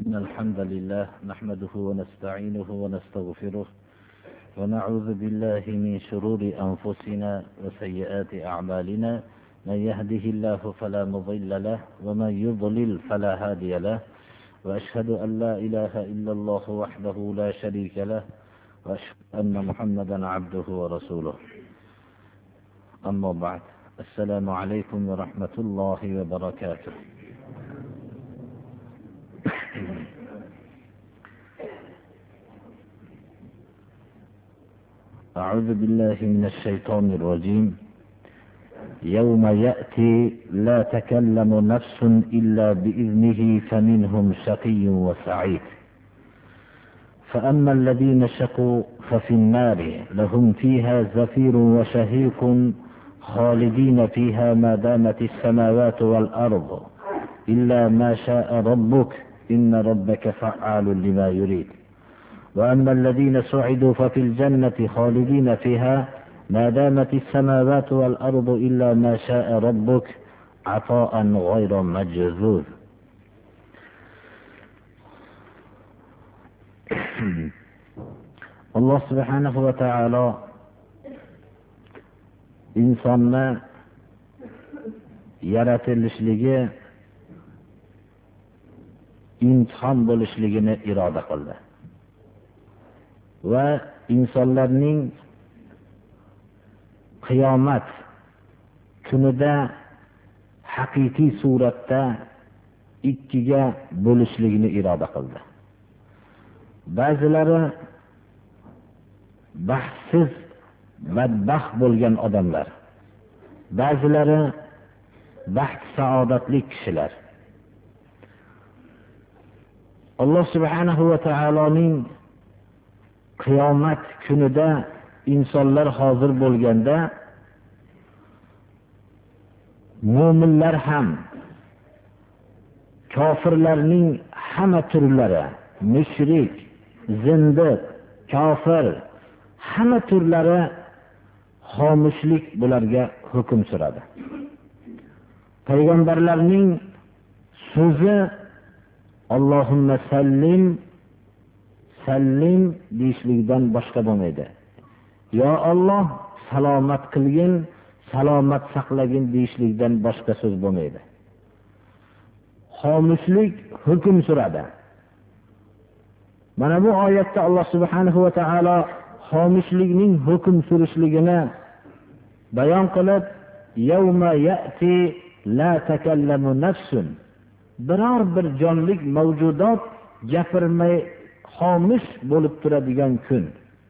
إن الحمد لله نحمده ونستعينه ونستغفره ونعوذ بالله من شرور أنفسنا وسيئات أعمالنا. من يهده الله فلا مضل له ومن يضلل فلا هادي له، وأشهد أن لا إله إلا الله وحده لا شريك له، وأشهد أن محمدا عبده ورسوله. أما بعد، السلام عليكم ورحمة الله وبركاته. أعوذ بالله من الشيطان الرجيم. يوم يأتي لا تكلم نفس إلا بإذنه فمنهم شقي وسعيد. فأما الذين شقوا ففي النار لهم فيها زفير وشهيق خالدين فيها ما دامت السماوات والأرض إلا ما شاء ربك إن ربك فعال لما يريد. وأما الذين سعدوا ففي الجنة خالدين فيها ما دامت السماوات والأرض إلا ما شاء ربك عطاء غير مجذوذ. alloh subhanahu va taolo insonni yaratilishligi imtihon bo'lishligini iroda qildi va insonlarning qiyomat kunida haqiqiy suratda ikkiga bo'lishligini iroda qildi. Ba'zilari baxtsiz badbaxt bo'lgan odamlar, ba'zilari baxt saodatli kishilar. Alloh subhanahu va taoloning qiyomat kunida insonlar hozir bo'lganda mo'minlar ham kofirlarning hamma turlari, mushrik, zindiq, kofir hamma turlari xomushlik bularga hukm suradi. Payg'ambarlarning so'zi Allohumma sallim sallim deyishlikdan boshqa bo'lmaydi. Yo Alloh salomat qilgin, salomat saqlagin deyishlikdan boshqa so'z bo'lmaydi. Xomushlik hukm suradi. Mana bu oyatda Alloh subhanahu va taolo xomushlikning hukm surishligini bayon qilib, yawma ya'ti la takallamu nafsun, biror bir jonlik mavjudot gapirmay xomush bo'lib turadigan kun.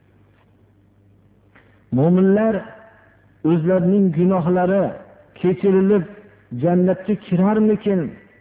Mo'minlar o'zlarining gunohlari kechirilib jannatga kirarmikin,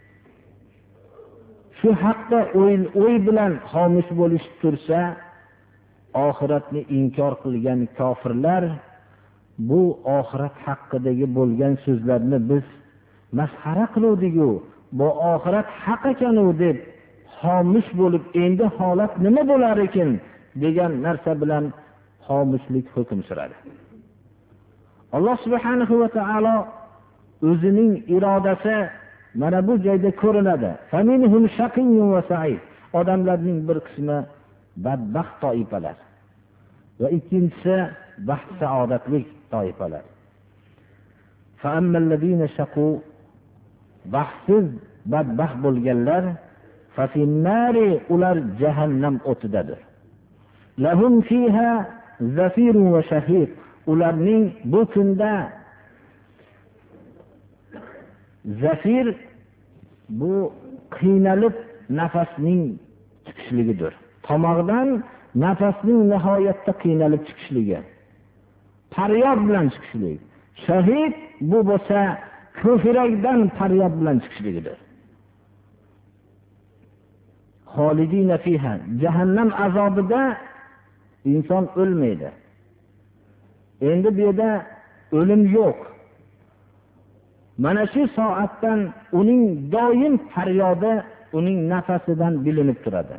shu haqda o'y bilan xomush bo'lish tursa, oxiratni inkor qilgan kofirlar bu oxirat haqidagi bo'lgan so'zlarni biz masxara qiluvdik-ku, bu oxirat haq ekan-u deb xomush bo'lib, endi holat nima bo'lar ekan degan narsa bilan xomushlik hukm suradi. Alloh subhanahu va taolo o'zining irodasi mana bu joyda ko'rinadi. Faminhum shaqiyyun va sa'id. Odamlarning bir qismi badbaxt toifalar va ikkinchisi baxt saodatli toifalar. Fa ammal ladina shaqu, baxtsiz badbaxt bo'lganlar, fa fin-nari, ular jahannam o'tidadir. Lahum fiha zafirun va shahiq, ularning bu kunda zafir bu qiynalib nafasning chiqishligidir. Tomog'dan nafasning nihoyatda qiynalib chiqishligi, faryod bilan chiqishligi. Shahid bu bo'lsa ko'krakdan faryod bilan chiqishligidir. Xolidina fiha, jahannam azobida inson o'lmaydi. Endi bu yerda o'lim yo'q. Mana shu soatdan uning doim faryodi uning nafasidan bilinib turadi.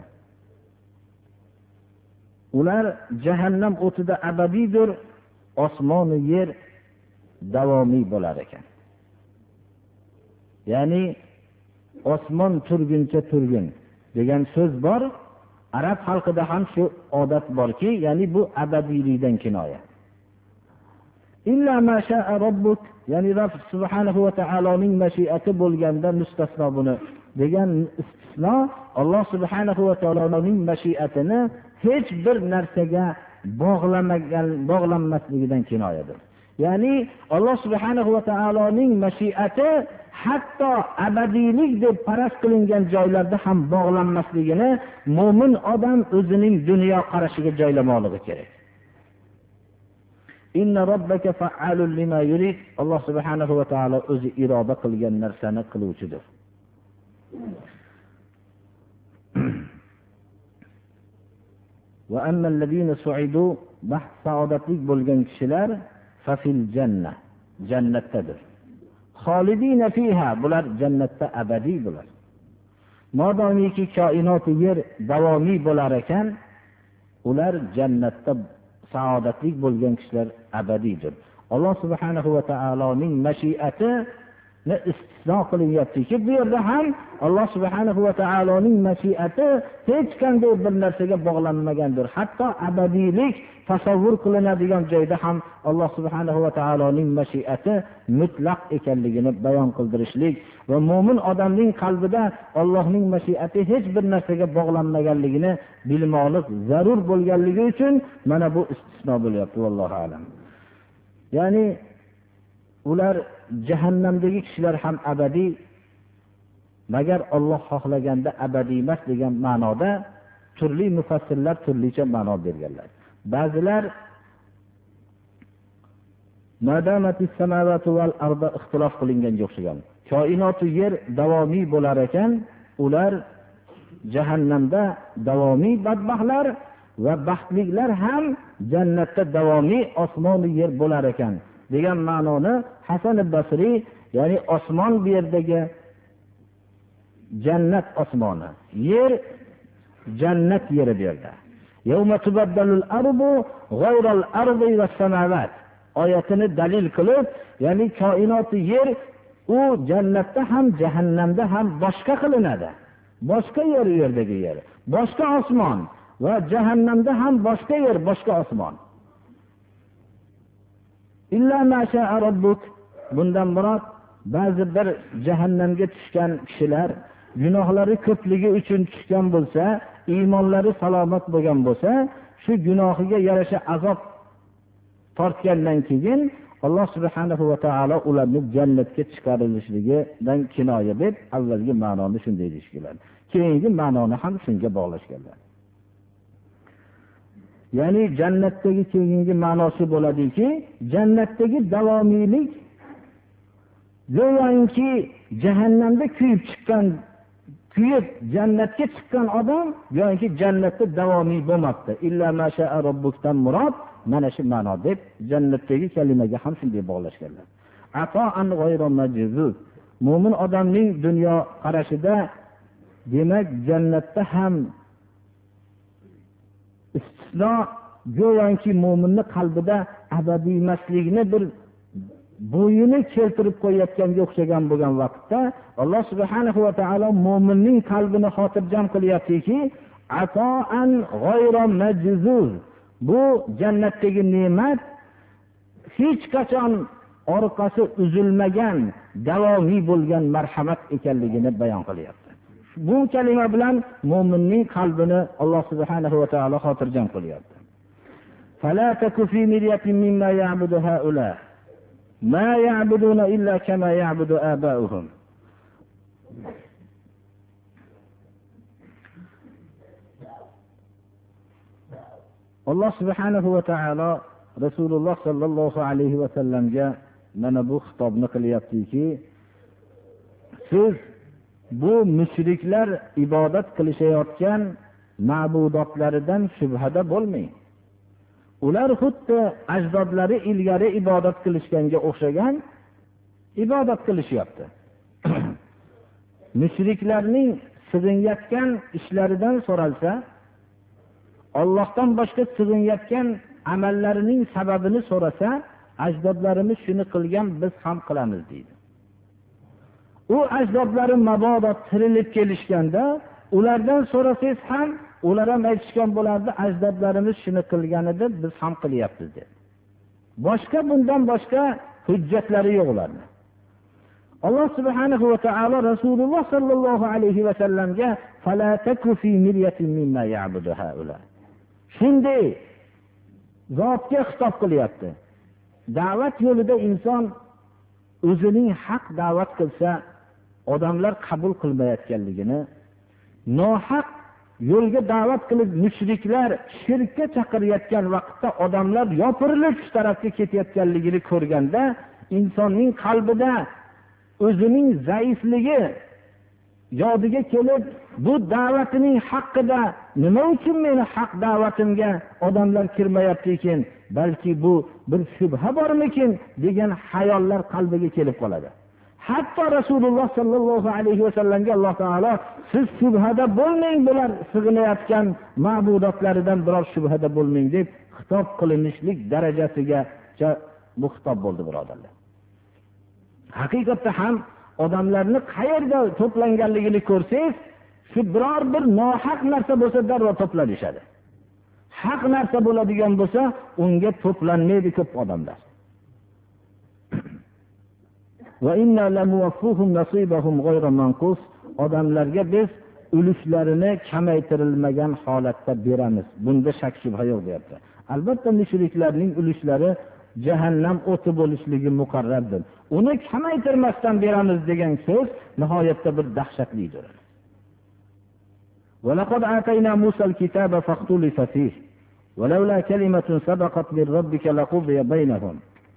Ular jahannam o'tida abadiydir, osmon va yer davomiy bo'lar ekan. Ya'ni osmon turguncha turgin, degan so'z bor. Arab xalqida ham shu odat borki, ya'ni bu abadiylikdan kinoya. Illa ma sha'a robbuk, ya'ni Robb subhanahu va taoloning mashiati bo'lganda mustasno buni degan istisno Alloh subhanahu va taoloning mashiatini hech bir narsaga bog'lanmasligidan kinoyadir. Ya'ni Alloh subhanahu va taoloning mashiati hatto abadiylik deb faraz qilingan joylarda ham bog'lanmasligini mo'min odam o'zining dunyo qarashiga joylamoqligi kerak. Inna robbaka fa'alun lima yurid. Alloh subhanahu va taolo o'zi iroda qilgan narsani qiluvchidir. Va ammal ladina su'idu, baxt saodatlik bo'lgan kishilar fa fil janna, jannatdadir. Xolidina fiha, bular jannatda abadiy bular. Modomiki koinot yer davomiy bo'lar ekan, ular jannatda saodatli bo'lgan kishilar abadiydir. Alloh subhanahu va taoloning mashiati istisno qilinyaptiki, bu yerda ham Alloh subhanahu va taoloning mashiati hech qanday bir narsaga bog'lanmagandir. Hatto abadiylik tasavvur qilinadigan joyda ham Alloh subhanahu va taoloning mashiati mutlaq ekanligini bayon qildirishlik va mo'min odamning qalbida Allohning mashiati hech bir narsaga bog'lanmaganligini bilmoqlik zarur bo'lganligi uchun mana bu istisno bo'lyapti, vallohu alam. Ya'ni ular jahannamdagi kishilar ham abadiy, magar Alloh xohlaganda abadiy emas degan ma'noda turli mufassirlar turlicha ma'no berganlar. Ba'zilar madamatis samawati val arda ixtilof qilinganga o'xshagan. Koinotu yer davomiy bo'lar ekan, ular jahannamda davomiy badbaxtlar va baxtliklar ham jannatda davomiy osmon yer bo'lar ekan degan ma'noni Hasan al-Basri, ya'ni osmon bu yerdagi jannat osmoni, yer jannat yeri bu yerda. Yawma tubaddalul ardu g'ayral ardi was samawat oyatini dalil qilib, ya'ni koinot yer u jannatda ham jahannamda ham boshqa qilinadi. Boshqa yer u yerdagi yer, boshqa osmon va jahannamda ham boshqa yer, boshqa osmon. Illa ma sha'a robbuk, bundan murod ba'zi bir jahannamga tushgan kishilar gunohlari ko'pligi uchun tushgan bo'lsa, iymonlari salomat bo'lgan bo'lsa, shu gunohiga yarasha azob tortgandan keyin Alloh subhanahu va taolo ularni jannatga chiqarilishligidan kinoya deb avvalgi ma'noni shunday deyishganlar. Keyingi ma'noni ham shunga bog'lashganlar. Ya'ni jannatdagi keyingi ma'nosi bo'ladiki, jannatdagi davomiylik go'yoki jahannamda kuyib jannatga chiqqan odam yoki jannatda davomiy bo'lmoqda. Illa ma sha'a robbukdan murod mana shu ma'no deb jannatdagi kalimaga ham shunday bog'lashganlar. Ato'an g'ayro majzuz. Mo'min odamning dunyo qarashida demak jannatda ham istisno go'yoki mo'minning qalbida abadiy emasligini bir bo'yini keltirib qo'yayotganga o'xshagan bo'lgan vaqtda Alloh subhanahu va taolo mo'minning qalbini xotirjam qilyaptiki, ato'an g'ayro majzuz. Bu jannatdagi ne'mat hech qachon orqasi uzilmagan, davomiy bo'lgan marhamat ekanligini bayon qilyapti. Bu kalima bilan mo'minning qalbini Alloh subhanahu va taolo xotirjam qilyapti. Fala taku fi miryatin mimma ya'budu haula ma ya'buduna illa kama ya'budu aba'uhum. Alloh subhanahu va taolo Rasululloh sallallohu alayhi va sallamga mana bu xitobni qilyaptiki, siz bu mushriklar ibodat qilishayotgan ma'budotlaridan shubhada bo'lmang. Ular xuddi ajdodlari ilgari ibodat qilishganga o'xshagan ibodat qilishyapti. Mushriklarning sig'inayotgan ishlaridan so'ralsa, Allohdan boshqa sig'inayotgan amallarining sababini so'rasa, ajdodlarimiz shuni qilgan, biz ham qilamiz deydi. U ajdodlari mabodo tirilib kelishganda ulardan so'rasangiz ham ular ham aytishgan bo'lardi, ajdodlarimiz shuni qilgan edi, biz ham qilyapmiz deb. Boshqa bundan boshqa hujjatlari yo'q ularning. Alloh subhanahu va taolo Rasululloh sallallohu alayhi va sallamga fala taku fi miryatin mimma ya'budu haula. Shunday zotga xitob qilyapti. Da'vat yo'lida inson o'zining haq da'vat qilsa, odamlar qabul qilmayotganligini, nohaq yo'lga da'vat qilib mushriklar shirkka chaqirayotgan vaqtda odamlar yopirilib shu tarafga ketayotganligini ko'rganda, insonning qalbida o'zining zaifligi yodiga kelib, bu da'vatining haqqida nima uchun meni haq da'vatimga odamlar kirmayapti ekan, balki bu bir shubha bormikin degan xayollar qalbiga kelib qoladi. Hatto Rasululloh sallallohu alayhi vasallamga Alloh taolo siz shubhada bo'lmang, bular sig'inayotgan ma'budotlaridan biror shubhada bo'lmang deb xitob qilinishlik darajasiga bu xitob bo'ldi, birodarlar. Haqiqatda ham odamlarni qayerda to'planganligini ko'rsangiz, shu biror bir nohaq narsa bo'lsa darrov to'planishadi. Haq narsa bo'ladigan bo'lsa, unga to'planmaydi ko'p odamlar. Va inna lamuwaffuhum nasibahum ghayra manqus. Odamlarga biz ulushlarini kamaytirilmagan holatda beramiz. Bunda shak shubha yo'q deyapti. Albatta mushriklarning ulushlari jahannam o'ti bo'lishligi muqarrardir. Uni kamaytirmasdan beramiz degan so'z nihoyatda bir dahshatlidir. Va laqad atayna Musal kitaba faqtulifa fihi va laula kalimatun sabaqat min rabbika laqudiya baynahum.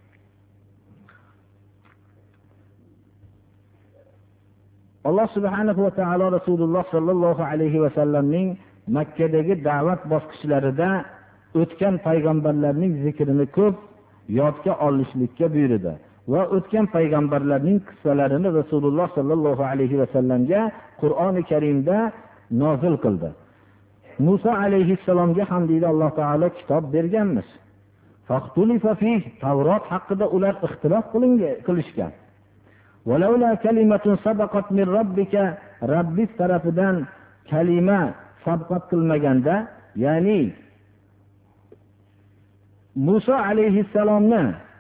Alloh subhanahu va taolo Rasululloh sallallohu alayhi va sallamning Makkadagi da'vat bosqichlarida o'tgan payg'ambarlarning zikrini ko'p yodga olishlikka buyurdi va o'tgan payg'ambarlarning qissalarini Rasululloh sallallohu alayhi va sallamga Qur'oni Karimda nozil qildi. Musa alayhissalomga ham deydi Alloh taolo kitob berganmiz. Faqtulifa fihi, Tavrot haqida ular ixtilof qilishgan. Walaula kalimatun sabaqat min rabbika, Rabbis tarafidan kalima sabqat qilmaganda, ya'ni Musa alayhissalomni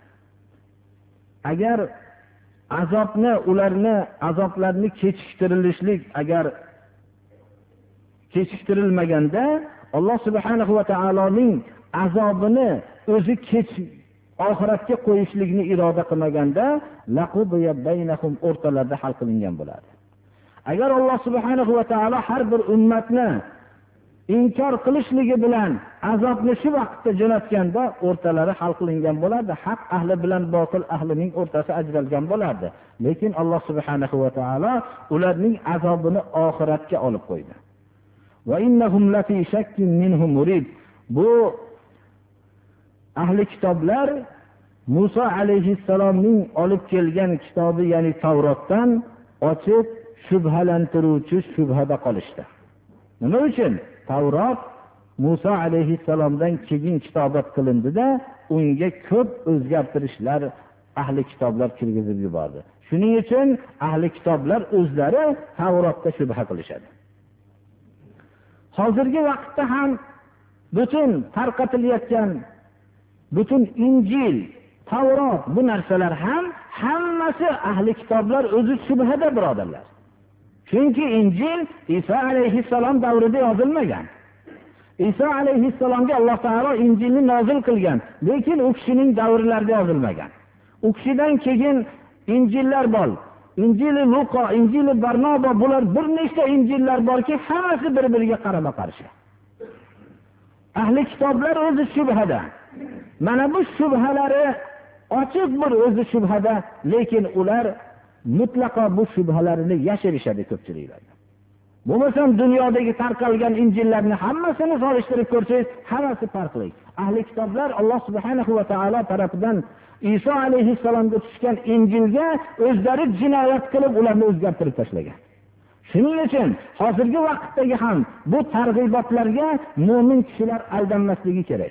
agar azobni, ularni azoblarni kechiktirilishlik agar kechiktirilmaganda, Alloh subhanahu va taoloning azobini o'zi oxiratga qo'yishlikni iroda qilmaganda, laqubiya baynahum, o'rtalarida hal qilingan bo'ladi. Agar Alloh subhanahu va taolo har bir ummatni inkor qilishligi bilan azobni shu vaqtda jo'natganda o'rtalari hal qilingan bo'lardi. Haq ahli bilan botil ahlining o'rtasi ajralgan bo'lardi. Lekin Alloh subhanahu va taolo ularning azobini oxiratga olib qo'ydi. Va innahum lafi shakkin minhu murid. Bu ahli kitoblar Musa alayhissalomning olib kelgan kitobi, ya'ni Tavrotdan ochib shubhalantiruvchi shubhada qolishdi. Nima uchun? Tavrot Musa alayhissalomdan keyin kitobat qilindi-da, unga ko'p o'zgartirishlar ahli kitoblar kirgizib yubordi. Shuning uchun ahli kitoblar o'zlari Tavrotda shubha qilishadi. Hozirgi vaqtda ham butun tarqatilayotgan butun Injil, Tavrot, bu narsalar ham hammasi ahli kitoblar o'zi shubhada, birodarlar. Chunki Injil Isa alayhissalom davrida yozilmagan. Isa alayhissalomga Alloh taolo Injilni nozil qilgan, lekin u kishining davrlarida yozilmagan. U kishidan keyin Injillar bor. Injili Luqa, Injili Barnaba, bular bir nechta Injillar borki, hammasi bir-biriga qarama-qarshi. Ahli kitoblar o'zi shubhada. Mana bu shubhalari ochiq bir o'zi shubhada, lekin ular mutlaqo bu shubhalarini yashirishadi ko'pchiliklar. Bo'lmasam dunyodagi tarqalgan Injillarni hammasini solishtirib ko'rsangiz, hammasi farqli. Ahli kitoblar Alloh subhanahu va taolo tarafidan Isa alayhissalomga tushgan Injilga o'zlari jinoyat qilib ularni o'zgartirib tashlagan. Shuning uchun hozirgi vaqtdagi ham bu targ'ibotlarga mu'min kishilar aldanmasligi kerak.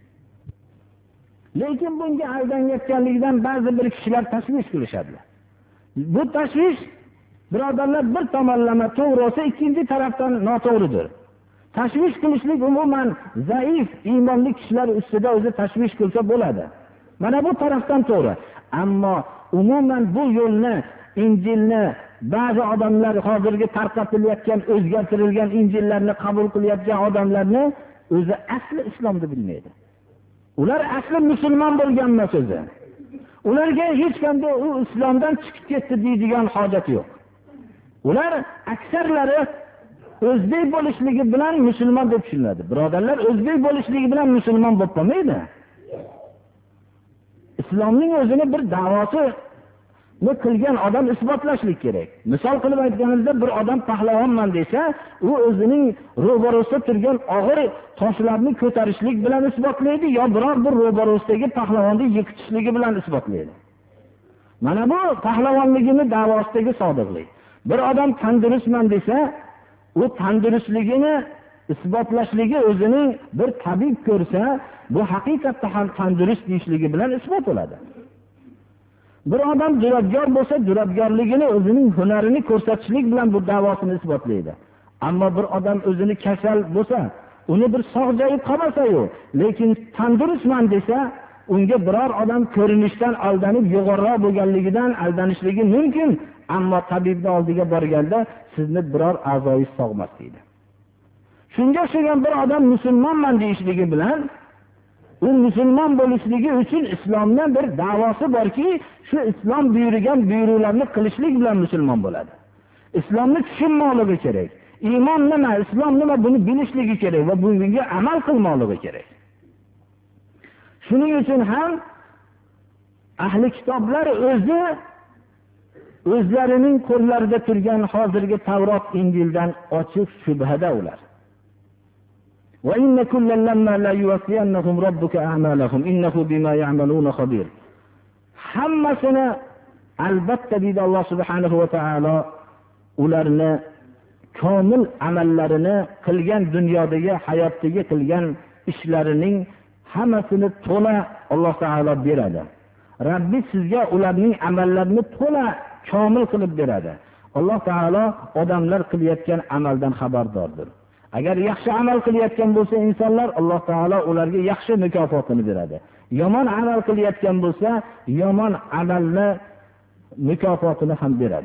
Lekin bunga aldanayotganligidan ba'zi bir kishilar tashvish qilishadi. Bu tashvish Birodarlar, bir tomonlama to'g'ri bo'lsa, ikkinchi tarafdan noto'g'ridir. Tashvish qilishlik umuman zaif iymonli kishilar ustida o'zi tashvish qilsa bo'ladi. Mana bu tarafdan to'g'ri. Ammo umuman bu yo'lni, Injilni ba'zi odamlar hozirgi tarqatilayotgan, o'zgartirilgan Injillarni qabul qilayotgan odamlarni o'zi asli islomni bilmaydi. Ular asli musulmon bo'lgan emas o'zi. Ularga hech qanday u islomdan chiqib ketdi deydigan hojat yo'q. Ular aksarlari o'zbek bo'lishligi bilan musulmon deb tushunadi. Birodarlar, o'zbek bo'lishligi bilan musulmon bo'lib qolmaydi. Islomning o'zini bir da'vosi qilgan odam isbotlashlik kerak. Misol qilib aytganimizda, bir odam pahlavonman desa, u o'zining ro'barasida turgan og'ir toshlarni ko'tarishlik bilan isbotlaydi yo biror bir ro'barasidagi pahlavonni yiqitishligi bilan isbotlaydi. Mana bu pahlavonligini da'vosidagi sodiqlik. Bir odam tandurustman desa, u tandurustligini isbotlashligi o'zining bir tabib ko'rsa, bu haqiqatda ham tandurust deyishligi bilan isbot bo'ladi. Bir odam duradgor bo'lsa, duradgorligini o'zining hunarini ko'rsatishlik bilan bu da'vosini isbotlaydi. Ammo bir odam o'zini kasal bo'lsa, uni bir sog' joyi qolmasa-yu, lekin tandurustman desa, unga biror odam ko'rinishdan aldanib yo'g'onroq bo'lganligidan aldanishligi mumkin, ammo tabibning oldiga borganda sizni biror a'zoingiz sog'mas deydi. Shunga o'xshagan bir odam musulmonman deyishligi bilan u musulmon bo'lishligi uchun islomdan bir da'vosi borki, shu islom buyurgan buyruqlarni qilishlik bilan musulmon bo'ladi. Islomni tushunmoqligi kerak. Iymon nima, islom nima, buni bilishligi kerak va bunga amal qilmoqligi kerak. Shuning uchun ham ahli kitoblar o'zlarining qo'llarida turgan hozirgi Tavrot, Injildan ochiq shubhada ular. Wa inna kullal lamma la yuwaffiyannahum robbuka a'malahum innahu bima ya'maluna khabir. Hammasini albatta deydi Alloh subhanahu va taolo ularni komil amallarini qilgan dunyodagi hayotdagi qilgan ishlarining hammasini to'la Alloh taolo beradi. Rabbi sizga ularning amallarini to'la komil qilib beradi. Alloh taolo odamlar qilayotgan amaldan xabardordir. Agar yaxshi amal qilayotgan bo'lsa insonlar, Alloh taolo ularga yaxshi mukofotini beradi. Yomon amal qilayotgan bo'lsa, yomon amalni mukofotini ham beradi.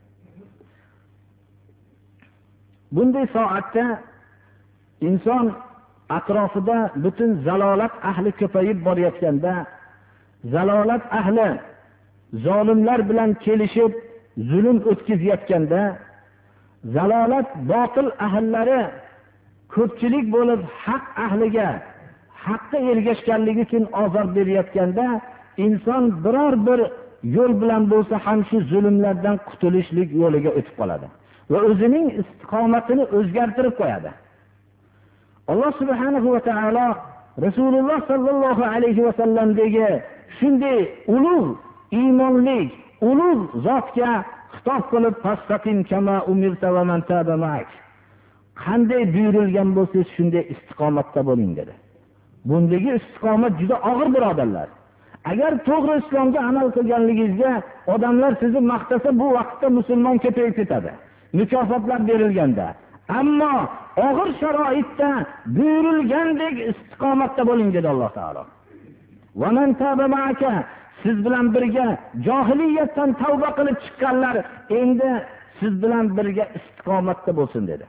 Bunday soatda inson atrofida butun zalolat ahli ko'payib borayotganda, zalolat ahli zolimlar bilan kelishib zulm o'tkazayotganda, zalolat botil ahllari ko'pchilik bo'lib haq ahliga haqqa ergashganligi uchun ozor berayotganda, inson biror bir yo'l bilan bo'lsa ham shu zulmlardan qutulishlik yo'liga o'tib qoladi va o'zining istiqomatini o'zgartirib qo'yadi. Alloh subhanahu va taolo Rasululloh sallallohu alayhi va sallamdagi shunday ulug' iymonli, ulug' zotga xitob qilib, "Fastaqim kama umirta va man taba ma'ak." Qanday buyurilgan bo'lsa, shunday istiqomatda bo'ling dedi. Bundagi istiqomat juda og'ir birodarlar. Agar to'g'ri islomga amal qilganligingizga odamlar sizni maqtasa, bu vaqtda musulmon ko'payib ketadi. Mukofotlar berilganda. Ammo og'ir sharoitda buyurilgandek istiqomatda bo'ling dedi Alloh taolo. Va man taba ma'aka, siz bilan birga johiliyatdan tavba qilib chiqqanlar endi siz bilan birga istiqomatda bo'lsin dedi.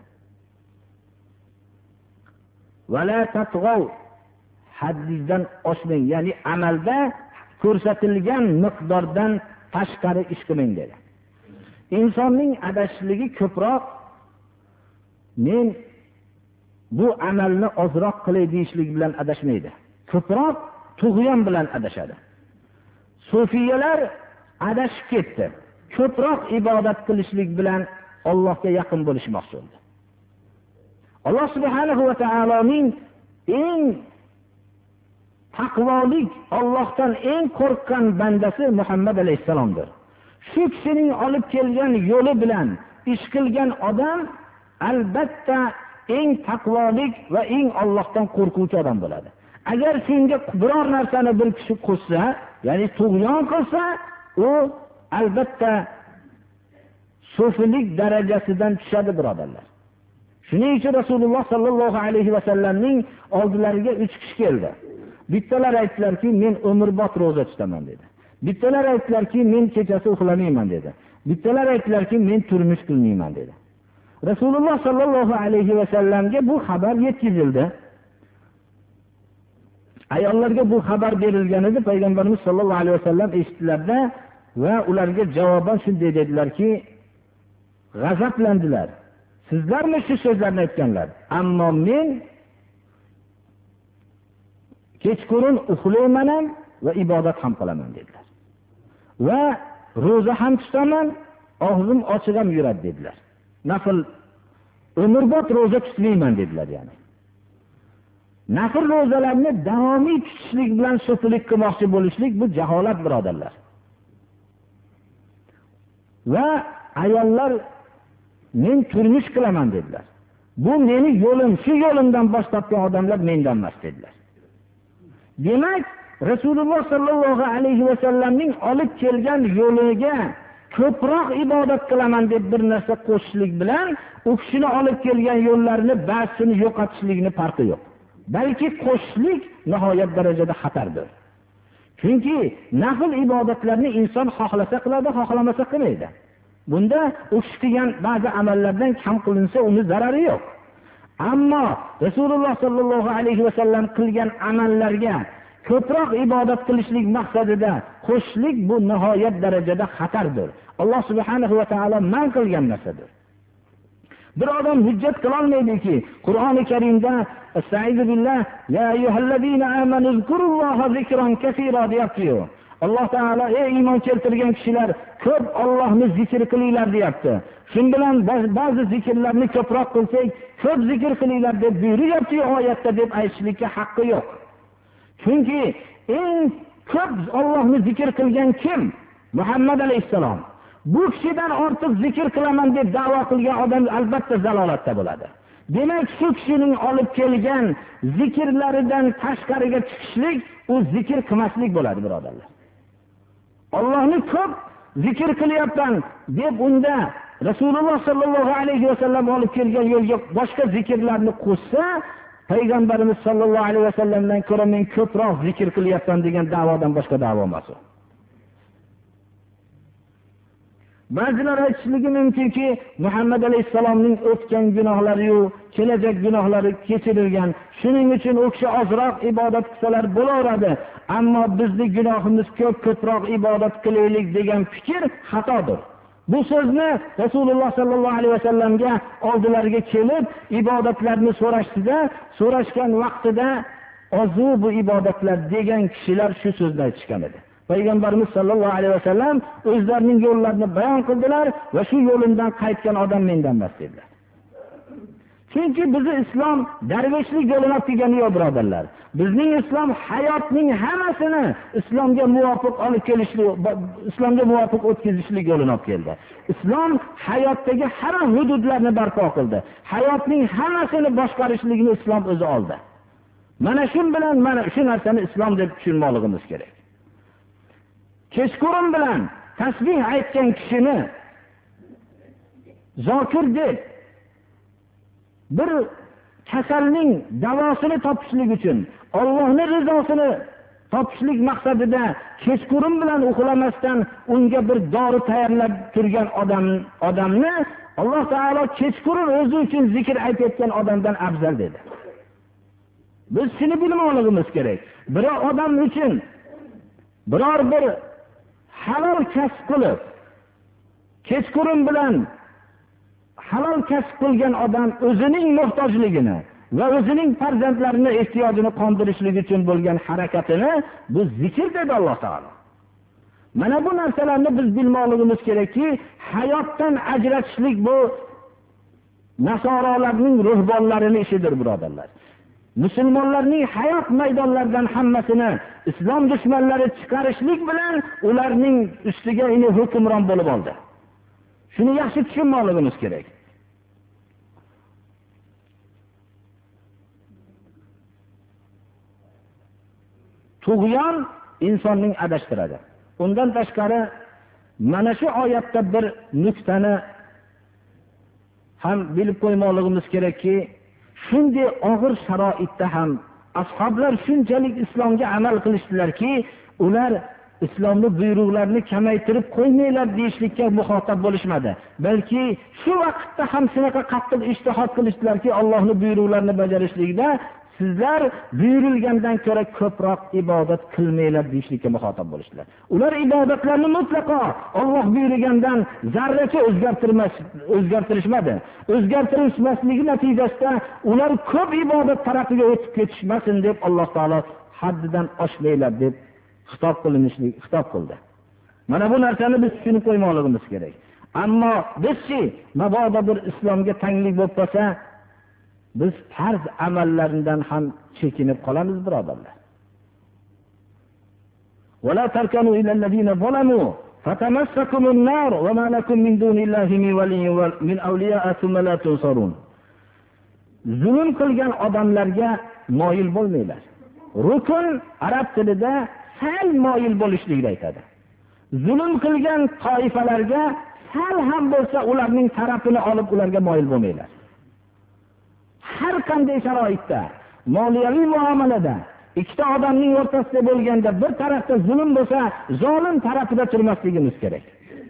Va la tatg'aw, haddizdan oshmang, ya'ni amalda ko'rsatilgan miqdordan tashqari ish qilmang dedi. Insonning adashishligi ko'proq men bu amalni ozroq qilay deyishlik bilan adashmaydi. Ko'proq tug'yon bilan adashadi. Sufiyalar adashib ketdi. Ko'proq ibodat qilishlik bilan Allohga yaqin bo'lishmoqchi bo'ldi. Alloh subhanahu va taoloning eng taqvolik, Allohdan eng qo'rqqan bandasi Muhammad alayhisalomdir. Shu kishining olib kelgan yo'li bilan ish qilgan odam albatta eng taqvolik va eng Allohdan qo'rquvchi odam bo'ladi. Agar senga biror narsani bir kishi qo'shsa, ya'ni tug'yon qilsa, u albatta so'filik darajasidan tushadi birodarlar. Shuning uchun Rasululloh sallallohu alayhi vasallamning oldilariga 3 kishi keldi. Bittalar aytdilarki, men umrbod roza tutaman dedi. Bittalar aytdilarki, men kechasi uxlamayman dedi. Bittalar aytdilarki, men turmush qilmayman dedi. Rasululloh sallallohu alayhi vasallamga bu xabar yetkazildi. Ayollarga bu xabar berilgan edi. Payg'ambarimiz sallallohu alayhi vasallam eshitdilarda va ularga javoban shunday dedilarki, g'azablandilar. Sizlarmi shu so'zlarni aytganlar? Ammo men kechqurun uxlayman ham va ibodat ham qilaman dedilar. Va roza ham tutaman, og'zim ochiq ham yuradi dedilar. Nafl umrbod roza tutmayman dedilar yani. Nafl rozalarni davomiy tutishlik bilan so'filik qilmoqchi bo'lishlik bu jaholat birodarlar. Va ayollar men turmush qilaman dedilar. Bu meni yo'lim, shu yo'limdan bosh tortgan odamlar mendan emas dedilar. Demak, Rasululloh sallallohu alayhi vasallamning olib kelgan yo'liga ko'proq ibodat qilaman deb bir narsa qo'shishlik bilan u kishini olib kelgan yo'llarini ba'zisini yo'qotishlikning farqi yo'q. Balki qo'shishlik nihoyat darajada xatardir. Chunki nafl ibodatlarni inson xohlasa qiladi, xohlamasa qilmaydi. Bunda u kishi qilgan ba'zi amallardan kam qilinsa uni zarari yo'q. Ammo Rasululloh sallallohu alayhi vasallam qilgan amallarga ko'proq ibodat qilishlik maqsadida qo'shishlik bu nihoyat darajada xatardir. Alloh subhanahu va taolo man qilgan narsadir. Bir odam hujjat qila olmaydiki, Qur'oni Karimda "Estaizu billah, ya ayyuhallazina amanu zkurulloha zikran kaseera" deyapti. Alloh taolo ey iymon keltirgan kishilar, ko'p Allohni zikr qilinglar deyapti. Shun bilan ba'zi zikrlarni ko'proq qilsak, ko'p zikr qilinglar deb buyuryapti oyatda deb aytishlikka haqqi yo'q. Chunki eng ko'p Allohni zikr qilgan kim? Muhammad alayhisalom. Bu kishidan ortiq zikr qilaman deb da'vo qilgan odam albatta zalolatda bo'ladi. Demak, shu kishining olib kelgan zikrlaridan tashqariga chiqishlik u zikr qilmaslik bo'ladi birodarlar. Allohni ko'p zikr qilyapman deb unda Rasululloh sallallohu alayhi vasallam olib kelgan yo'lga boshqa zikrlarni qo'shsa, Payg'ambarimiz sallallohu alayhi vasallamdan ko'ra men ko'proq zikr qilyapman degan da'vodan boshqa da'vo emas u. Ba'zilar aytishligi mumkinki, Muhammad alayhisalomning o'tgan gunohlari-yu, kelajak gunohlari kechirilgan. Shuning uchun u kishi ozroq ibodat qilsalar bo'laveradi. Ammo bizning gunohimiz ko'proq ibodat qilaylik degan fikr xatodir. Bu so'zni Rasululloh sallallohu alayhi vasallamga oldilariga kelib, ibodatlarni so'rashgan vaqtida ozu bu ibodatlar degan kishilar shu so'zni aytishgan edi. Payg'ambarimiz sallallohu alayhi vasallam o'zlarining yo'llarini bayon qildilar va shu yo'limdan qaytgan odam mendan emas dedilar. Chunki bizni islom darveshlik yo'lini olib kelgani yo'q birodarlar. Bizning islom hayotning hammasini islomga muvofiq olib kelishlik, islomga muvofiq o'tkazishlik yo'lini olib keldi. Islom hayotdagi hamma hududlarni barpo qildi. Hayotning hammasini boshqarishlikni islom o'zi oldi. Mana shu bilan mana shu narsani islom deb tushunmoqligimiz kerak. Kechqurun bilan tasbih aytgan kishini zokir deb bir kasalning davosini topishlik uchun, Allohning rizosini topishlik maqsadida kechqurun bilan uxlamasdan unga bir dori tayyorlab turgan odamni Alloh taolo kechqurun o'zi uchun zikr aytayotgan odamdan afzal dedi. Biz shuni bilmoqligimiz kerak. Bir odam uchun biror bir halol kasb qilib, kechqurun bilan halol kasb qilgan odam o'zining muhtojligini va o'zining farzandlarining ehtiyojini qondirishlik uchun bo'lgan harakatini bu zikr dedi Alloh taolo. Mana bu narsalarni biz bilmoqligimiz kerakki, hayotdan ajratishlik bu nasoralarning ruhbonlarining ishidir birodarlar. Musulmonlarning hayot maydonlaridan hammasini islom dushmanlari chiqarishlik bilan ularning ustiga hukmron bo'lib oldi. Shuni yaxshi tushunmoqligimiz kerak. Tug'yon insonning adashtiradi. Undan tashqari mana shu oyatda bir nuqtani ham bilib qo'ymoqligimiz kerakki, shunday og'ir sharoitda ham ashoblar shunchalik islomga amal qilishdilarki, ular islomning buyruqlarini kamaytirib qo'ymanglar deyishlikka muxotab bo'lishmadi. Balki shu vaqtda ham shunaqa qattiq ijtihod qilishdilarki, Allohning buyruqlarini bajarishlikda sizlar buyurilgandan ko'ra ko'proq ibodat qilmanglar deyishlikka muxotab bo'lishdilar. Ular ibodatlarni mutlaqo Alloh buyurgandan zarracha o'zgartirishmadi. O'zgartirishmasligi natijasida ular ko'p ibodat tarafiga o'tib ketishmasin deb Alloh taolo haddidan oshmanglar deb xitob qildi. Mana bu narsani biz tushunib qo'ymoqligimiz kerak. Ammo bizchi mabodo bir islomga tanglik bo'lib qolsa, biz farz amallaridan ham chekinib qolamiz, birodarlar. Wala tarkanu ila alladhina zalamu fatamassakumun nar wa ma lakum min dunillahi min waliyyin wa min awliya'a thumma la tunsarun. Zulm qilgan odamlarga moyil bo'lmanglar. Rukun arab tilida sal moyil bo'lishlikni aytadi. Zulm qilgan toifalarga sal ham bo'lsa ularning tarafini olib ularga moyil bo'lmanglar. Har qanday sharoitda, moliyaviy muomalada ikkita odamning o'rtasida bo'lganda bir tarafda zulm bo'lsa, zolim tarafida turmasligimiz kerak.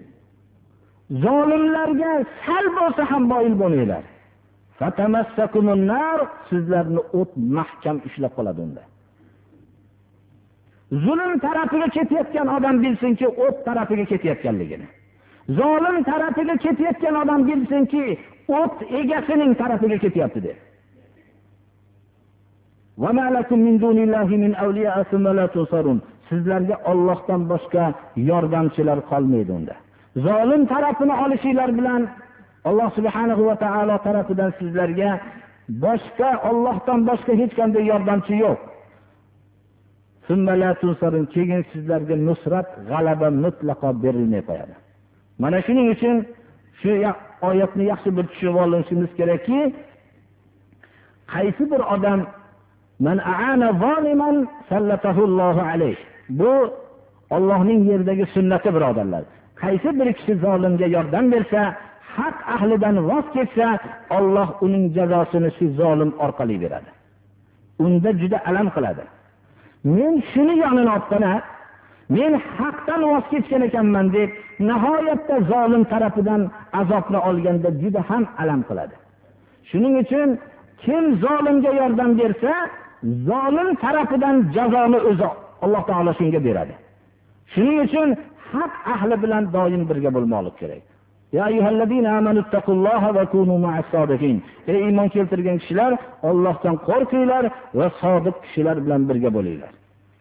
Zolimlarga sal bo'lsa ham moyil bo'lmanglar. Fatamassakumun nar, sizlarni o't mahkam ushlab qoladi unda. Zulm tarafiga ketayotgan odam bilsinki, o't tarafiga ketayotganligini. Zolim tarafiga ketayotgan odam bilsinki, o't egasining tarafiga ketyapti deb. Va ma lakum min dunillahi min awliya'a thumma la tunsarun. Sizlarga Allohdan boshqa yordamchilar qolmaydi unda. Zolim tarafini olishinglar bilan Alloh subhanahu va taolo tarafidan sizlarga boshqa Allohdan boshqa hech qanday yordamchi yo'q. Thumma la tunsarun, keyin sizlarga nusrat, g'alaba mutlaqo berilmay qo'yadi. Mana shuning uchun shu oyatni yaxshi bir tushunib olishimiz kerakki, qaysi bir odam man aana zoliman sallatahu Allohu alayh. Bu Allohning yerdagi sunnati, birodarlar. Qaysi bir kishi zolimga yordam bersa, haq ahlidan voz kechsa, Alloh uning jazosini shu zolim orqali beradi. Unda juda alam qiladi. Men shuni yonini olibman, men haqdan voz kechgan ekanman deb nihoyatda zolim tarafidan azobni olganda juda ham alam qiladi. Shuning uchun kim zolimga yordam bersa, zolim tarafidan jazoni o'zi Alloh taolo shunga beradi. Shuning uchun haq ahli bilan doim birga bo'lmoqlik kerak. Ya ayyuhallazina amanu taqulloha va kunu ma'as sodiqin. Ey iymon keltirgan kishilar, Allohdan qo'rqinglar va sodiq kishilar bilan birga bo'linglar.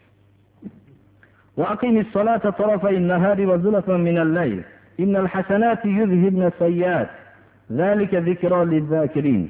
Wa aqimis solata tarafay an-nahari wa zulfan min al-layl. Innal hasanati yuzhibna as-sayyi'at. Zalika zikra lidh-dhakirin.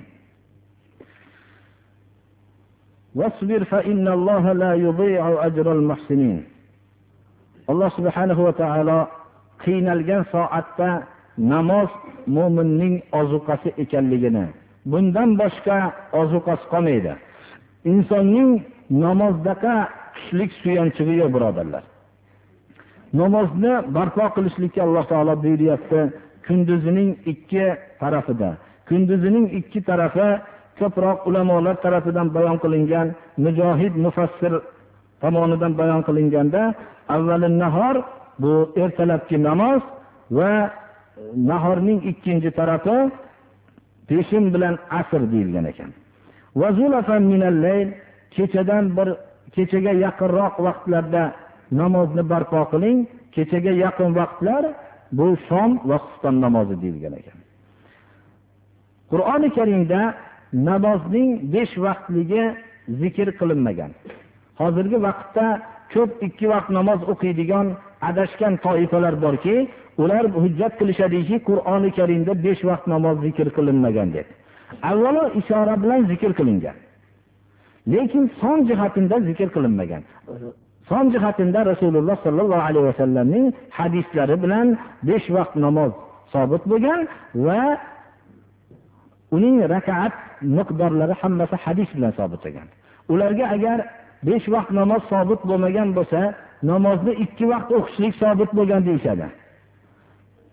Wasbir fa inna Allaha la yudhi'u ajra al-muhsinin. Alloh subhanahu va taolo qiynalgan soatda namoz mo'minning ozuqasi ekanligini, bundan boshqa ozuqasi qolmaydi. Insonning namozdaqa kuchlik suyanchig'i yo'q, birodarlar. Namozni barpo qilishlikka Alloh taolo buyuryapti. Kunduzining ikki tarafida, kunduzining ikki tarafi ko'proq ulamolar tarafidan bayon qilingan, mujohid mufassir tomonidan bayon qilinganda, avvalin nahor bu ertalabki namoz va nahorning ikkinchi tarafi peshin bilan asr deyilgan ekan. Va zulafan minal layl, kechaga yaqinroq vaqtlarda namozni barpo qiling. Kechaga yaqin vaqtlar bu shom va xufton namozi deyilgan ekan. Qur'oni Karimda namozning 5 vaqtligi zikr qilinmagan. Hozirgi vaqtda ko'p 2 vaqt namoz o'qiydigan adashgan toifalar borki, ular hujjat qilishadiki, Qur'oni Karimda 5 vaqt namoz zikr qilinmagan deb. Avvalo ishora bilan zikr qilingan. Lekin son jihatida zikr qilinmagan. Son jihatida Rasululloh sallallohu alayhi vasallamning hadislari bilan 5 vaqt namoz sabit bo'lgan va uning rakaat miqdorlari hammasi hadis bilan sabit bo'lgan. Ularga agar 5 vaqt namoz sabit bo'lmagan bo'lsa, namozni 2 vaqt o'qishlik sabit bo'lgan deyshadi.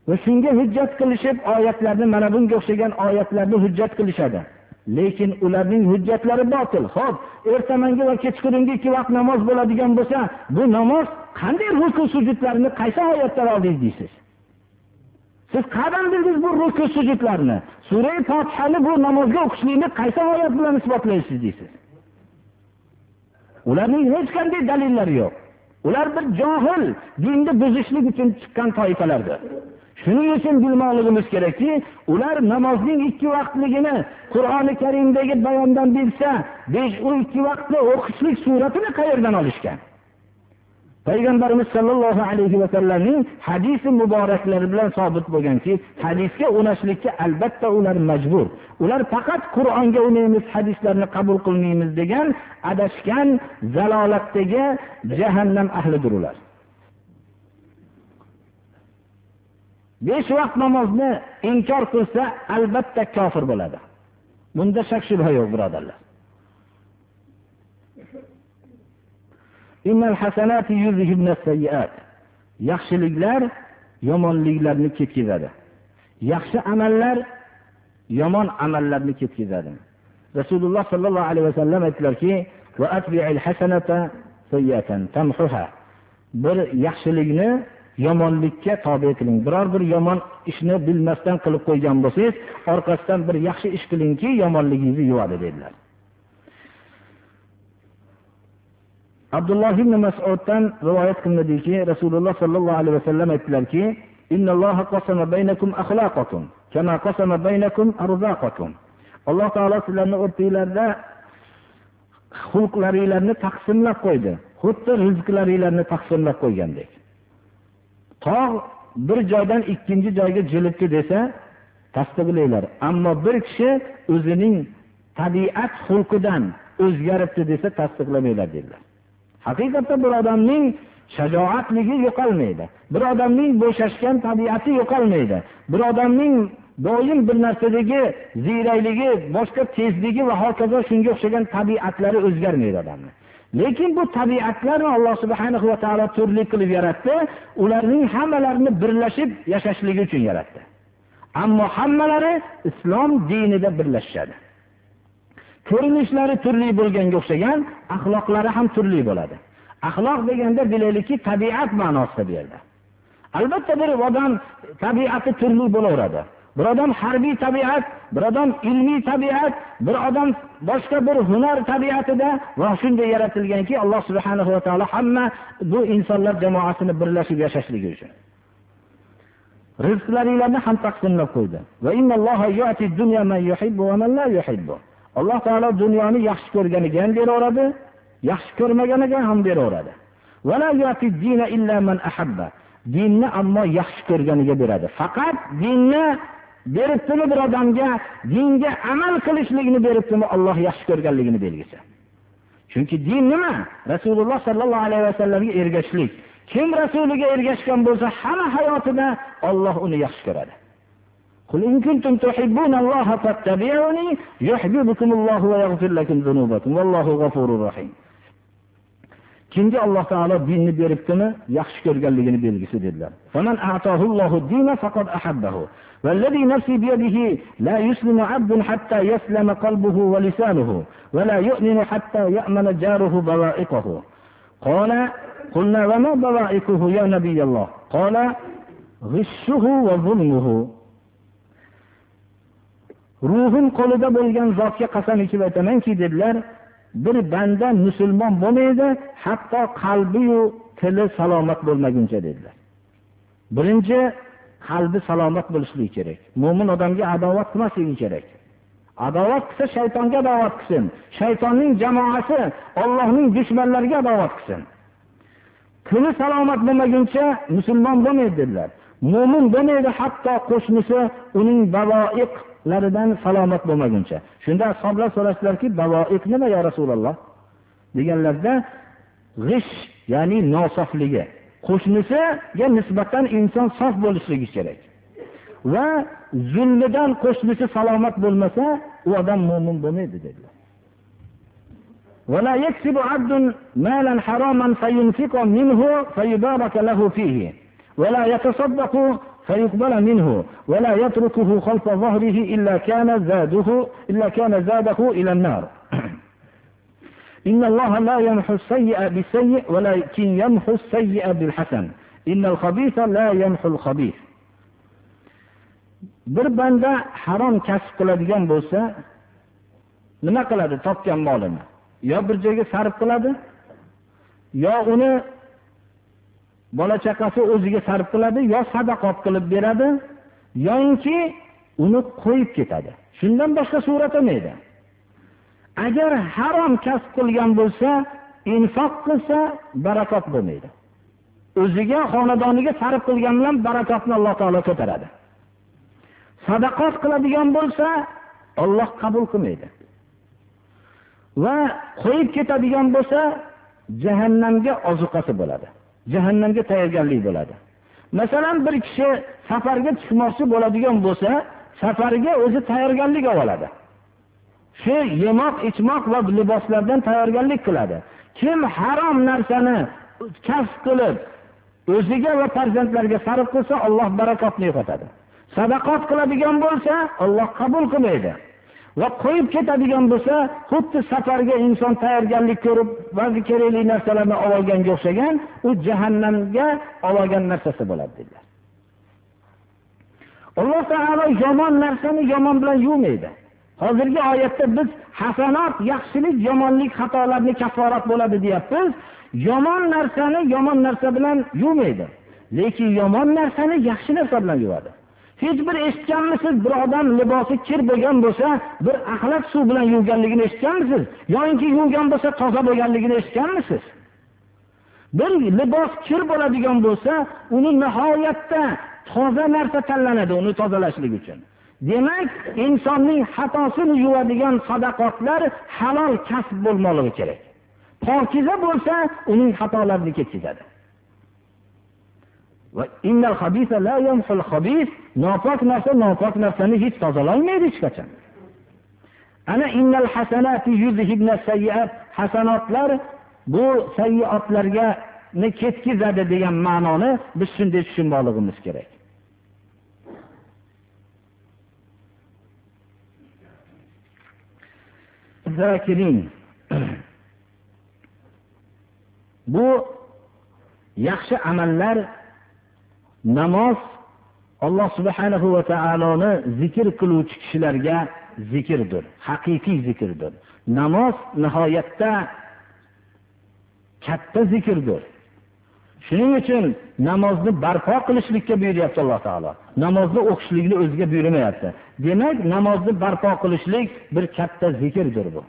va shunga hujjat qilishib oyatlarni, mana bunga o'xshagan oyatlarni hujjat qilishadi. Lekin ularning hujjatlari botil. Xo'p, ertamangi va kechqurungi 2 vaqt namoz bo'ladigan bo'lsa, bu namoz qanday ruku sujudlarni qaysi oyatdan oldingiz deysiz? Siz qanday bildingiz bu ruku sujudlarni? Sura Fotihani bu namozga o'qishlikni qaysi oyat bilan isbotlaysiz deysiz? Ularning hech qanday dalillari yo'q. Ular bir johil, dinni buzishlik uchun chiqqan toifalardir. Shuning uchun bilmoqligimiz kerakki, ular namozning 2 vaqtligini Qur'oni Karimdagi bayondan bilsa, u 2 vaqtni o'qishlik suratini qayerdan olishgan? Payg'ambarimiz sollallohu alayhi va sallamning hadisi muboraklari bilan sabit bo'lganki, hadisga unashlikka albatta ular majbur. Ular faqat Qur'onga unaymiz, hadislarni qabul qilmaymiz degan adashgan zalolatdagi jahannam ahlidir ular. 5 vaqt namozni inkor qilsa albatta kofir bo'ladi. Bunda shak shubha yo'q, birodarlar. Innal hasanati yuzhibna sayyiat. Yaxshiliklar yomonliklarni ketkizadi. Yaxshi amallar yomon amallarni ketkizadi. Rasululloh sallallohu alayhi va sallam aytdilarki, "Va atbi'il hasanata sayyatan tamhuha." Bir yaxshilikni yomonlikka tobe qiling. Biror bir yomon ishni bilmasdan qilib qo'ygan bo'lsangiz, orqasidan bir yaxshi ish qilingki, yomonligingizni yuvadi dedilar. Abdulloh ibn Mas'uddan rivoyat qilinadiki, Rasululloh sallallohu alayhi va sallam aytdilarki, "Innalloha qasama baynakum akhlaqakum, kama qasama baynakum arzaqakum." Alloh taolo sizlarni o'rtangizda xulqlaringlarni taqsimlab qo'ydi, xuddi rizqlaringlarni taqsimlab qo'ygandek. Tog' bir joydan ikkinchi joyga jilibdi desa, tasdiqlaylar. Ammo bir kishi o'zining tabiat xulqidan o'zgaribdi desa, tasdiqlamaylar dedilar. Haqiqatda bir odamning shajoatligi yo'qolmaydi. Bir odamning bo'shashgan tabiati yo'qolmaydi. Bir odamning doim bir narsadagi zirayligi, boshqa tezligi va hokazo shunga o'xshagan tabiatlari o'zgarmaydi odamning. Lekin bu tabiatlarni Alloh subhanahu va taolo turli qilib yaratdi. Ularning hammalarini birlashib yashashligi uchun yaratdi. Ammo hammalari islom dinida birlashadi. Ko'rinishlari turli bo'lganga o'xshagan, axloqlari ham turli bo'ladi. Axloq deganda bilaylikki, tabiat ma'nosida bu yerda. Albatta bir odam tabiati turli bo'laveradi. Bir odam harbiy tabiat, bir odam ilmiy tabiat, bir odam boshqa bir hunar tabiatida va shunday yaratilganki, Alloh subhanahu va taolo hamma bu insonlar jamoasini birlashib yashashligi uchun. Rizqlaringlarni ham taqsimlab qo'ydi. Va innalloha yu'ti dunya man yuhibbu va man la yuhibbu. Alloh taolo dunyoni yaxshi ko'rganiga ham beraveradi, yaxshi ko'rmaganiga ham beraveradi. Va la yu'ti dina illa man ahabba. Dinni ammo yaxshi ko'rganiga beradi. Faqat dinni beribdimi bir odamga, dinga amal qilishligini beribdimi Alloh yaxshi ko'rganligini belgisi. Chunki din nima? Rasululloh sallallohu alayhi va sallamga ergashishlik. Kim rasuliga ergashgan bo'lsa, hamma hayotida Alloh uni yaxshi ko'radi. Qul in kuntum tuhibbunalloha fattabi'uni yuhibbukumullohu va yaghfir lakum dhunubakum vallohu g'afurur rahim. Kimga Alloh taolo dinni beribdimi, yaxshi ko'rganligini belgisi dedilar. Faman a'tahullohu dina faqad ahabbahu. Vallazi nafsi biyadihi la yuslimu 'abdun hatta yaslama qalbuhu wa lisanuhu wa la yu'minu hatta ya'mana jaruhu bawa'iquhu. Qala qulna wa ma bawa'iquhu ya nabiyalloh? Qala ghishuhu wa zulmuhu. Ruhim qo'lida bo'lgan zotga qasam ichib aytamanki dedilar, bir banda musulmon bo'lmaydi, hatto qalbi yu tili salomat bo'lmaguncha dedilar. Birinchi qalbi salomat bo'lishi kerak. Mo'min odamga adovat qilmasligi kerak. Adovat qilsa shaytonga adovat qilsin. Shaytonning jamoasi Allohning dushmanlariga adovat qilsin. Tili salomat bo'lmaguncha musulmon bo'lmaydi dedilar. Mo'min bo'lmaydi hatto qo'shnisi uning bavoiqlaridan salomat bo'lmaguncha. Shunda ashoblar so'rashdilarki, bavoiq nima ya Rasululloh? Deganlarda g'ish, ya'ni nosofligi. Qo'shnisiga nisbatan inson sof bo'lishi kerak. Va zulmidan qo'shnisi salomat bo'lmasa, u odam mo'min bo'lmaydi dedilar. ولا يكسب عبد مالا حراما فينفق منه فيبارك له فيه ولا يتصدق فيقبل منه ولا يتركه خلف ظهره إلا كان زاده إلى النار. إن الله لا يمحو السيئ بالسيء ولكن يمحو السيئ بالحسن. إن الخبيث لا يمحو الخبيث. Bir banda harom kasb qiladigan bo'lsa, nima qiladi? Topgan molini yo bir joyga sarf qiladi, yo uni bola chaqasi o'ziga sarf qiladi, yo sadaqat qilib beradi, yoki uni qo'yib ketadi. Shundan boshqa surat olmaydi. Agar harom kasb qilgan bo'lsa, infoq qilsa barakot bo'lmaydi. O'ziga, xonadoniga sarf qilgan bilan barakotni Alloh taolo ko'taradi. Sadaqat qiladigan bo'lsa, Alloh qabul qilmaydi. Va qo'yib ketadigan bo'lsa, jahannamga ozuqasi bo'ladi. Jahannamga tayyorgarlik bo'ladi. Masalan, bir kishi safarga chiqmoqchi bo'ladigan bo'lsa, safarga o'zi tayyorgarlik oladi. Shu yemoq, ichmoq va liboslardan tayyorgarlik qiladi. Kim harom narsani kasb qilib, o'ziga va farzandlariga sarf qilsa, Alloh barakotni yo'qotadi. Sadaqat qiladigan bo'lsa, Alloh qabul qilmaydi. Va qo'yib ketadigan bo'lsa, xuddi safarga inson tayyorgarlik ko'rib, ba'zi kerakli narsalarni olganga o'xshagan, u jahannamga olgan narsasi bo'ladi dedilar. Alloh taolo yomon narsani yomon bilan yuvmaydi. Hozirgi oyatda biz hasanat, yaxshilik, yomonlik, xatolarni kaforat bo'ladi deyapmiz. Yomon narsani yomon narsa bilan yuvmaydi. Lekin yomon narsani yaxshi narsa bilan yuvadi. Hech bir eshitganmisiz, bir odam libosi kir bo'lgan bo'lsa, bir axlat suv bilan yuvganligini eshitganmisiz? Yo'inki yuvgan bo'lsa toza bo'lganligini eshitganmisiz? Bir libos kir bo'ladigan bo'lsa, uni nihoyatda toza narsa tanlanadi uni tozalashlik uchun. Demak, insonning xatosini yuvadigan sadaqatlar halol kasb bo'lmoqligi kerak. Pokiza bo'lsa, uning xatolarini ketkazadi. Va innal xabisa la yamhul xabis, nopok narsa nopok narsani hech tozalolmaydi hech qachon. Ana innal hasanati yuzhibna sayyiat, hasanatlar bu sayyiatlarga ketkazadi degan ma'noni biz shunday tushunmoqligimiz kerak. Zakirin. Bu yaxshi amallar, namoz Alloh subhanahu va taoloni zikr qiluvchi kishilarga zikrdir, haqiqiy zikrdir. Namoz nihoyatda katta zikrdir. Shuning uchun namozni barpo qilishlikka buyuryapti Alloh taolo. Namozni o'qishlikni o'ziga buyurmayapti. Demak, namozni barpo qilishlik bir katta zikrdir bu.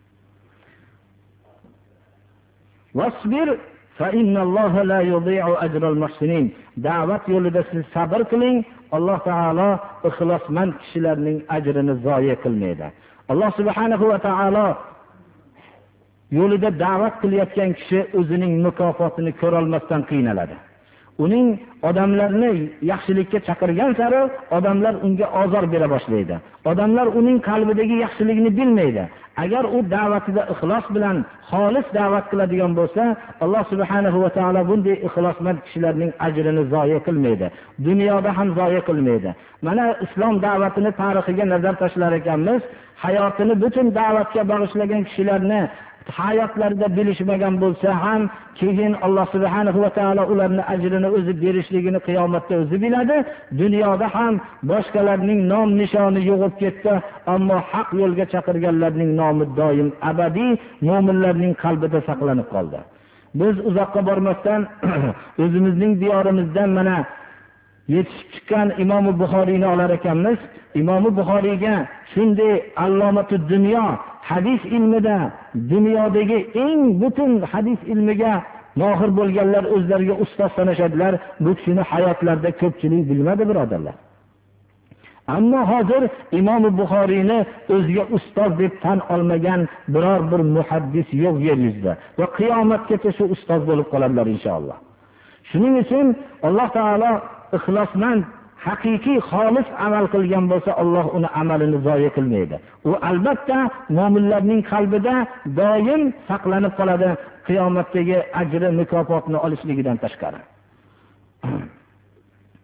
Vasbir fa innalloha la yudhi'u ajral muhsinin. Da'vat yo'lida siz sabr qiling, Alloh taolo ixlosmand kishilarning ajrini zoya qilmaydi. Alloh subhanahu va taolo yo'lida da'vat qilayotgan kishi o'zining mukofotini ko'ra olmasdan qiynaladi. Uning odamlarni yaxshilikka chaqirgan sari odamlar unga ozor bera boshlaydi. Odamlar uning qalbidagi yaxshilikni bilmaydi. Agar u da'vatida ixlos bilan xolis da'vat qiladigan bo'lsa, Alloh subhanahu va taolo bunday ixlosmand kishilarning ajrini zoya qilmaydi. Dunyoda ham zoya qilmaydi. Mana islom da'vatini tarixiga nazar tashlar ekanmiz, hayotini butun da'vatga bag'ishlagan kishilarni hayotlarida bilishmagan bo'lsa ham, keyin Alloh subhanahu va taolo ularning ajrini o'zi berishligini qiyomatda o'zi biladi. Dunyoda ham boshqalarning nom nishoni yo'qib ketdi, ammo haq yo'lga chaqirganlarning nomi doim abadiy mo'minlarning qalbida saqlanib qoldi. Biz uzoqqa bormasdan o'zimizning diyorimizdan mana yetishib chiqqan Imom Buxoriyni olar ekanmiz. Imom Buxoriyga shunday allomatud dunyo, hadis ilmida dunyodagi eng butun hadis ilmiga mohir bo'lganlar o'zlariga ustoz sanashadilar. Bu kishini hayotlarida ko'pchilik bilmadi, birodarlar. Ammo hozir Imom Buxoriyni o'ziga ustoz deb tan olmagan biror bir muhaddis yo'q yer yuzida. Va qiyomatgacha shu ustoz bo'lib qoladilar inshaalloh. Shuning uchun Alloh taolo ixlosmand, haqiqiy xolis amal qilgan bo'lsa, Alloh uni amalini zoya qilmaydi. U albatta mu'minlarning qalbida doim saqlanib qoladi, qiyomatdagi ajri mukofotni olishligidan tashqari.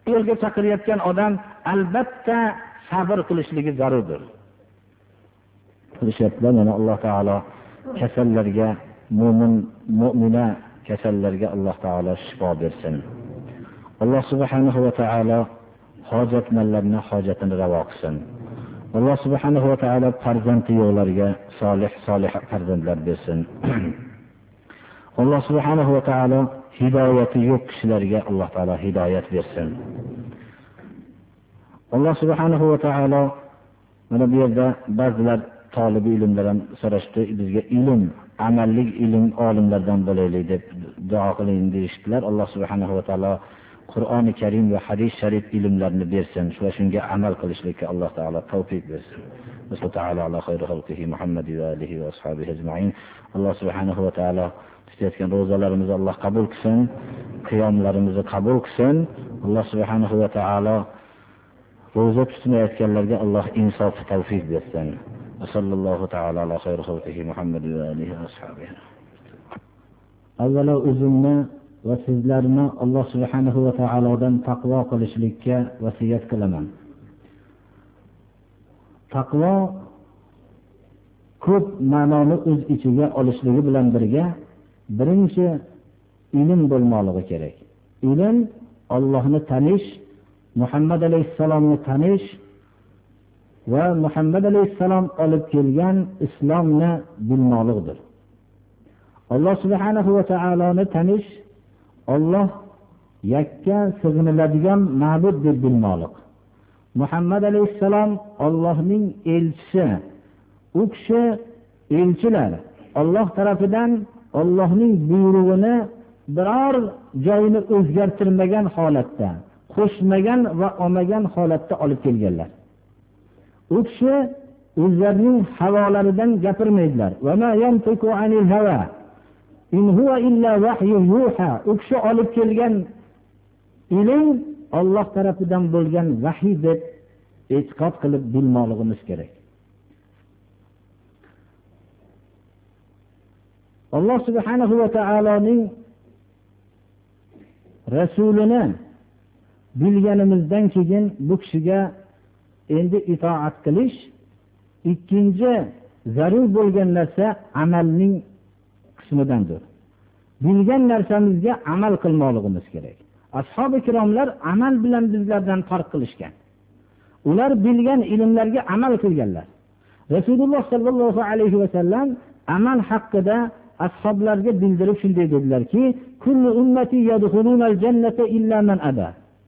yo'lga chaqirayotgan odam albatta sabr qilishligi zarurdir. Qilishyaptilar, mana Alloh taolo kasallarga, mu'mina kasallarga Alloh taolo shifo bersin. Alloh subhanahu va taolo hojatmanlarning hojatini ravo qilsin. Alloh subhanahu va taolo farzandi yo'qlarga solih farzandlar bersin. Alloh subhanahu va taolo hidoyati yo'q kishilarga Alloh taolo hidoyat bersin. Alloh subhanahu va taolo mana bu yerda ba'zilar talab ilmlar ham so'rashdi, bizga ilm, amallik ilm olimlardan bo'laylik deb duo qiling deyishdilar. Alloh subhanahu va taolo Qur'oni Karim va hadis sharif ilmlarini bersin. Shunga amal qilishlikka Alloh taolo tavfiq bersin. Alloh taolo ala xayri xalqihi Muhammad va alihi va ashabihi ajma'in. Alloh subhanahu va taolo tutayotgan ro'zalarimizni Alloh qabul qilsin, qiyomlarimizni qabul qilsin. Alloh subhanahu va taolo ro'za tutmayotganlarga Alloh insof tavfiq bersin. Sallallohu taala ala xayri xalqihi Muhammad va alihi va ashabihi. Avvalo o'zimni va sizlarni Alloh subhanahu va taolodan taqvo qilishlikka vasiyat qilaman. Taqvo ko'p ma'noni o'z ichiga olishligi bilan birga birinchi ilm bo'lmoqligi kerak. Ilm Allohni tanish, Muhammad alayhissalomni tanish va Muhammad alayhissalom olib kelgan islomni bilmoqlikdir. Alloh subhanahu va taoloni tanish, Alloh yakka sig'iniladigan ma'bud deb bilmoqlik. Muhammad alayhissalom Allohning elchisi. U kishi elchilar Alloh tarafidan Allohning buyrug'ini biror joyini o'zgartirmagan holatda, qo'shmagan va olmagan holatda olib kelganlar. U kishi o'zlarining havolaridan gapirmaydilar. Va ma yantiqu anil hawa in huwa illa vahyun yuha. U kishi olib kelgan ilm Alloh tarafidan bo'lgan vahiy deb e'tiqod qilib bilmoqligimiz kerak. Alloh subhanahu va taoloning rasulini bilganimizdan keyin bu kishiga endi itoat qilish, ikkinchi zarur bo'lgan narsa amalning qismidandir. Bilgan narsamizga amal qilmoqligimiz kerak. Ashabi ikromlar amal bilan bizlardan farq qilishgan. Ular bilgan ilmlarga amal qilganlar. Rasululloh sallallohu alayhi va sallam amal haqida ashablarga bildirib shunday dedilarki, kullu ummati yadkhulunal jannata illa man aba.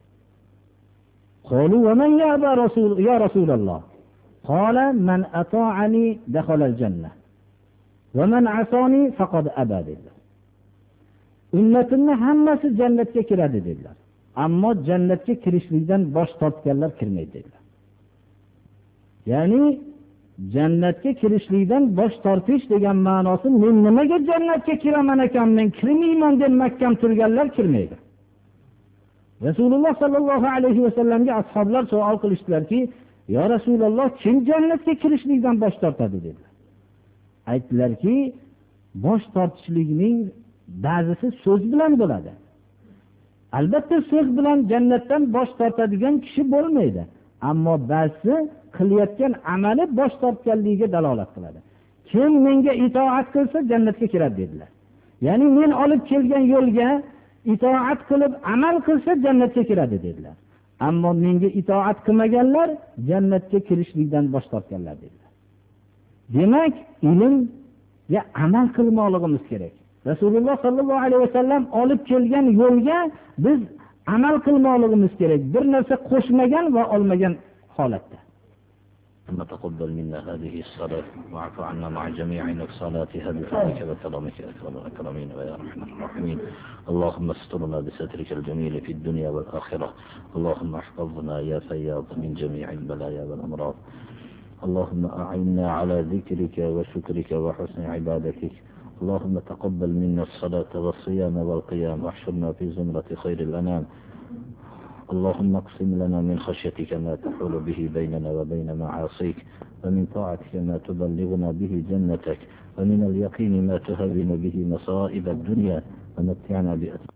Qalu wa man ya'ba ya Rasulullah? Qala man ata'ani dakhala al-jannah wa man 'asani faqad aba dedilar. Ummatimni hammasi jannatga kiradi dedilar. Ammo jannatga kirishlikdan bosh tortganlar kirmaydi dedilar. Ya'ni jannatga kirishlikdan bosh tortish degan ma'nosi men nimaga jannatga kiraman ekan, men kirmayman deb mahkam turganlar kirmaydi. Rasululloh sallallohu alayhi va sallamga ashablar savol qilishdilarki, "Ya Rasululloh, kim jannatga kirishlikdan bosh tortadi?" dedilar. Aytdilarki, bosh tortishlikning ba'zisi so'z bilan bo'ladi. Albatta so'z bilan jannatdan bosh tortadigan kishi bo'lmaydi. Ammo ba'zisi qilayotgan amali bosh tortganligiga dalolat qiladi. Kim menga itoat qilsa jannatga kiradi dedilar. Ya'ni men olib kelgan yo'lga itoat qilib amal qilsa jannatga kiradi dedilar. Ammo menga itoat qilmaganlar jannatga kirishlikdan bosh tortganlar dedilar. Demak, ilmga amal qilmoqligimiz kerak. Rasululloh sallallohu alayhi vasallam olib kelgan yo'lga biz amal qilmoqligimiz kerak. Bir narsa qo'shmagan va olmagan holatda. ثم تقبل منا هذه الصلاة واعف عنا مع جميع نقصاناتها بفضلك وكرمك أكرم الأكرمين ويا أرحم الراحمين. اللهم استرنا بسترك الجميل في الدنيا والآخرة. اللهم احفظنا يا فياض من جميع البلايا والأمراض. اللهم أعنا على ذكرك وشكرك وحسن عبادتك. اللهم تقبل منا الصلاة والصيام والقيام واحشرنا في زمرة خير الأنام. اللهم اقسم لنا من خشيتك ما تحول به بيننا وبين معاصيك، ومن طاعتك ما تبلغنا به جنتك، ومن اليقين ما تهون به مصائب الدنيا، ومتعنا بأسمائنا